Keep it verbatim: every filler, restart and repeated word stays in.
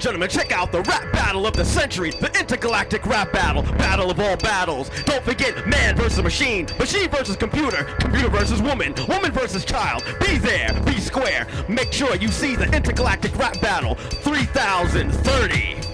gentlemen, check out the rap battle of the century, the intergalactic rap battle, battle of all battles. Don't forget man versus machine, machine versus computer, computer versus woman, woman versus child. Be there, be square. Make sure you see the intergalactic rap battle three thousand thirty.